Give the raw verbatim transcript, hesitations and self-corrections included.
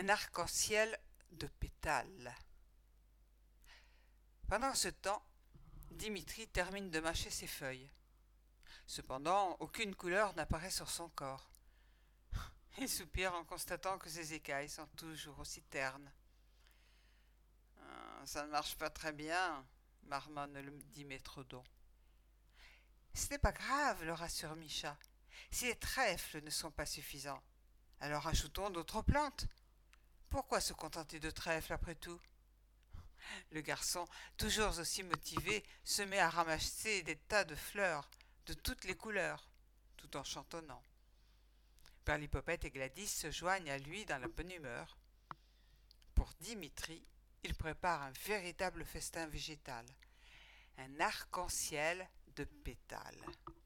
un arc-en-ciel de pétales. Pendant ce temps, Dimitri termine de mâcher ses feuilles. Cependant, aucune couleur n'apparaît sur son corps. Il soupire en constatant que ses écailles sont toujours aussi ternes. Ah, ça ne marche pas très bien, marmonne le Dimétrodon. Ce n'est pas grave, le rassure Micha. Si les trèfles ne sont pas suffisants, alors ajoutons d'autres plantes. Pourquoi se contenter de trèfles après tout? Le garçon, toujours aussi motivé, se met à ramasser des tas de fleurs de toutes les couleurs, tout en chantonnant. Perlipopette et Gladys se joignent à lui dans la bonne humeur. Pour Dimitri, il prépare un véritable festin végétal, un arc-en-ciel de pétales.